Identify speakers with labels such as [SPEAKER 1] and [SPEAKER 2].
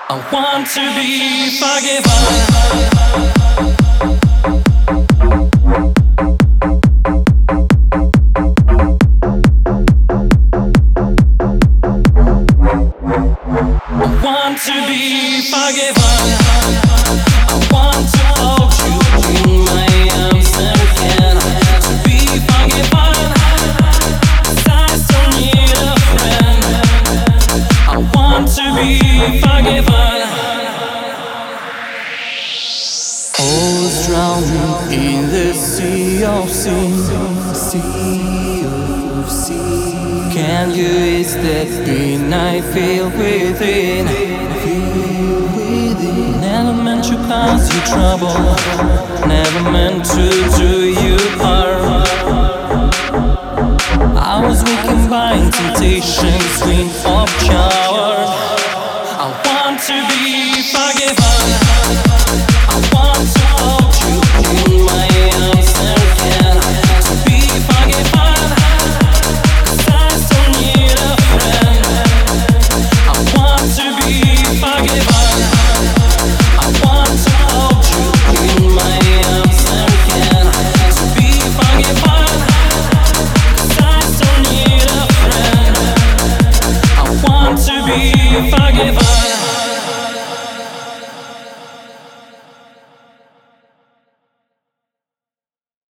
[SPEAKER 1] I want to be forgiven. I want to be forgiven. I want to hold you in my arms again. To be forgiven, 'cause I still need a friend. I want to be forgiven. Always drowning in the sea of sin. Can you ease that pain I feel within? Never meant to cause you trouble, never meant to do you harm. I was weakened by temptation's queen of coward. I want to be forgiven. I want to hold you in my arms again. To be forgiven, 'cause I still need a friend. I want to be forgiven. I want to hold you in my arms again. To be forgiven, 'cause I still need a friend. I want to be forgiven.